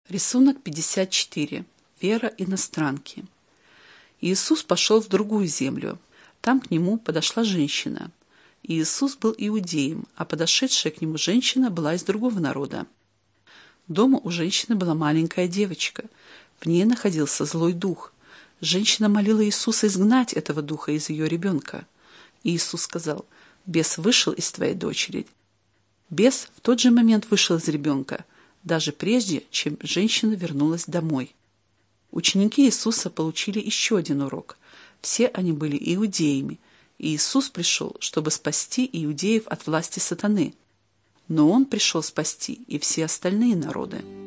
Рисунок 54. Вера иностранки. Иисус пошел в другую землю. Там к нему подошла женщина. Иисус был иудеем, а подошедшая к нему женщина была из другого народа. Дома у женщины была маленькая девочка. В ней находился злой дух. Женщина молила Иисуса изгнать этого духа из ее ребенка. Иисус сказал: «Бес вышел из твоей дочери». Бес в тот же момент вышел из ребенка, даже прежде, чем женщина вернулась домой. Ученики Иисуса получили еще один урок. Все они были иудеями, и Иисус пришел, чтобы спасти иудеев от власти сатаны. Но Он пришел спасти и все остальные народы.